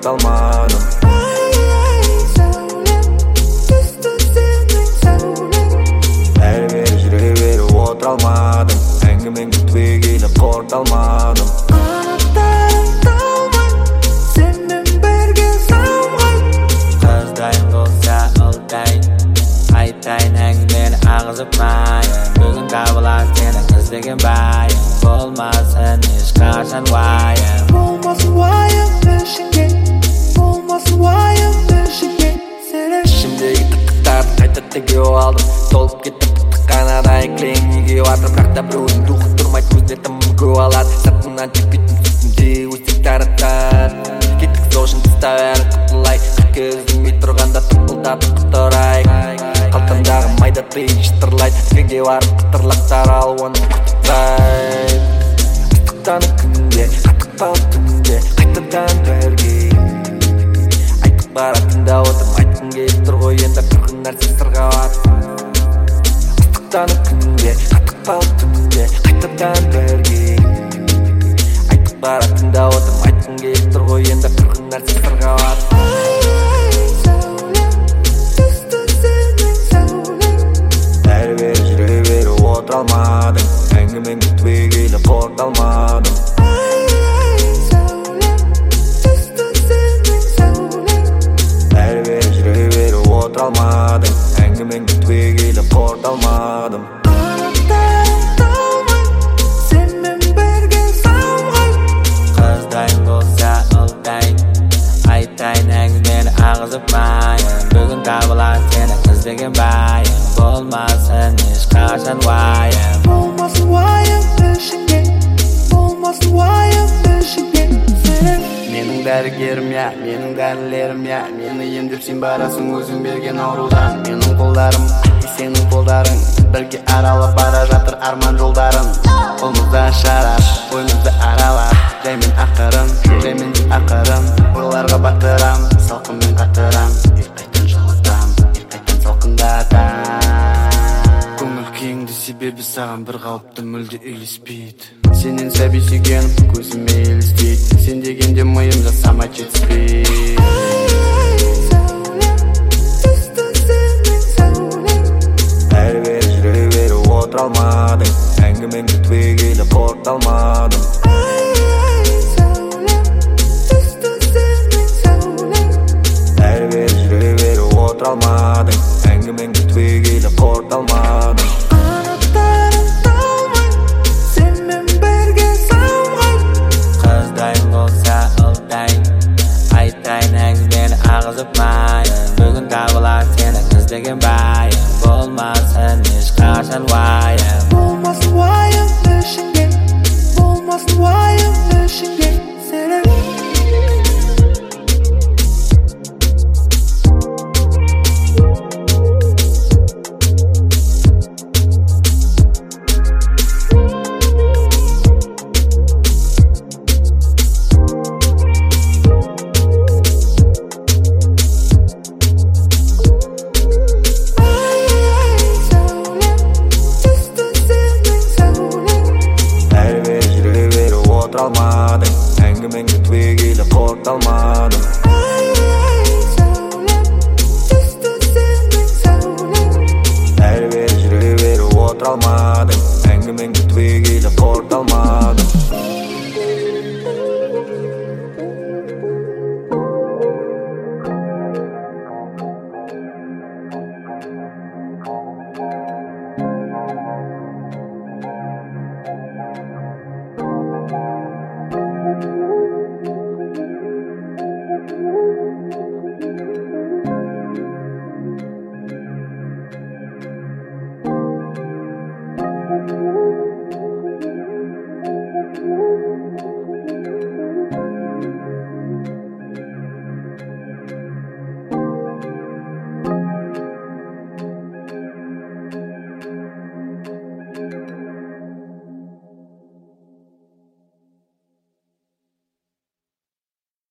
қорыта Әрі бері жүре бері отыра алмадым Әңгімеңді түбегейлі қорыта алмадым Қанаттарым талмай сенімен бірге самғай Қыздайын болса ұлдайын айтайын әңгімені ағызып майын Бүгін табылар сенің іздеген байын Болмасын ешқашан уайым Болмасын уайым ішіңе Болмасын уайым ішіңе Сенің Ішімдегі тықтықтарды қайта тіге алдым Толып кетті тықтық қанадайын кілең неге батыр Бірақ та біреудің духы тұрмайды көзде тымын көп алады Сыртынан теппейтін сүтінде өсек таратады Кеттік сол үшін тыста бәрі құтылай Қырке үзілмей тұрғанда тықпылдатып құтырайық Қалтамдағы майда тиын шытырлайды Тікенге барып қытырлақтар ал оны құттықтайды Ыстықтан күнде, қаттықпан түнде Қайтадан бірге Айтып бара тыңдап отырмын Айтқым келіп тұр ғой енді қырғын нәрсе сырға батып Ыстықтан күнде, қаттықпан түнде Қайтадан бірге Айтып бара тыңдап отырмын Айтқым келіп тұр ғой енді қырғын нәрсе сырға батып Әрі бері жүре бері отыра алмадым Әңгімеңді түбегейлі қорыта алмадым Әрі бері жүре бері отыра алмадым Әңгімеңді түбегейлі қорыта алмадым Қанаттарым талмай сенімен бірге самғай Қыздайын болса ұлдайын айтайын әңгімені ағызып майын Бүгін табылар сенің іздеген байын Болмасын ешқашан уайым Болмасын уайым ішіңе Болмасын уайым ішіңе Сенің Менің дәрігерім я, менің дәрілерім я Мені емдеп сен барасың өзің берген аурудан Менің қолдарым, сенің қолдарың Бірге аралап бара жатыр арман жолдарын Қолымызда шарап, ойымызды аралап Жаймен ақырын Ойларға батырам, салқынмен қатырам Ерқайтын жылытам, ерқайтын салқындатам Көңіл кеңді себебі саған бір қалыпты мүлде үйлеспейді Сенен сәби сүйгенім көзіме елестейді Сен дегенде миым жасамай жетіспейді Әрі бері жүре бері отыра алмадым Әңгімеңді түбегейлі қорыта алмадым Әрі бері жүре бері отыра алмадым Әңгімеңді түбегейлі қорыта алмадым Қанаттарым талмай сенімен бірге самғай Қыздайын болса ұлдайын айтайын әңгімені ағызып майын Бүгін табылар сенің іздеген байын Болмасын ешқашан уайым Болмасын уайым ішіңе Болмасын уайым ішіңе Сенің Әрі бері жүре бері отыра алмадым Әңгімеңді түбегейлі қорыта алмадым